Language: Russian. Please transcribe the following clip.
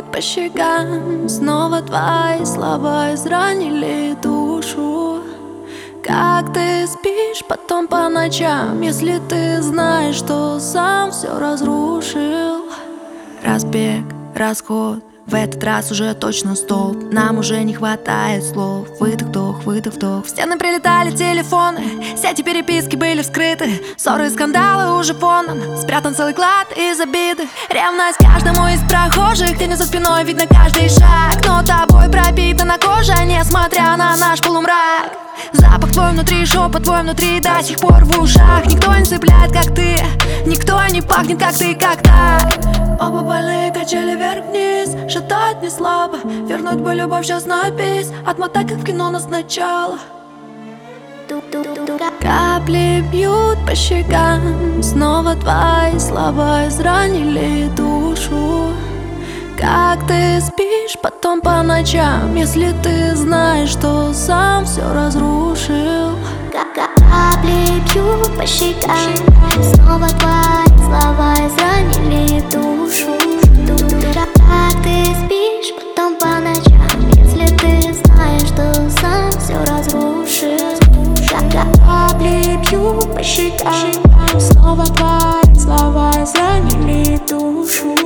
бьют по щекам. Снова твои слова изранили душу. Как ты спишь потом по ночам, если ты знаешь, что сам все разрушил? Разбег, расход, в этот раз уже точно стоп. Нам уже не хватает слов. Выдох, вдох, выдох, вдох. В стены прилетали телефоны, сети переписки были вскрыты. Ссоры и скандалы уже фоном, спрятан целый клад из обиды. Ревность каждому из прохожих, тени за спиной видно каждый шаг. Но тобой пропитана кожа, несмотря на наш полумрак. Запах твой внутри, шепот твой внутри, до сих пор в ушах. Никто не цепляет, как ты, никто не пахнет, как ты, как так. Оба больные качели вверх-вниз, шатает не слабо. Вернуть бы любовь сейчас на бис, отмотать как в кино нас сначала. Капли бьют по щекам, снова твои слова изранили душу. Как ты спишь потом по ночам, если ты знаешь, что сам все разрушил? Капли бьют по щекам, снова твои слова изранили душу. Как ты спишь потом по ночам, если ты знаешь, что сам все разрушил? Капли бьют по щекам, снова твои слова изранили душу.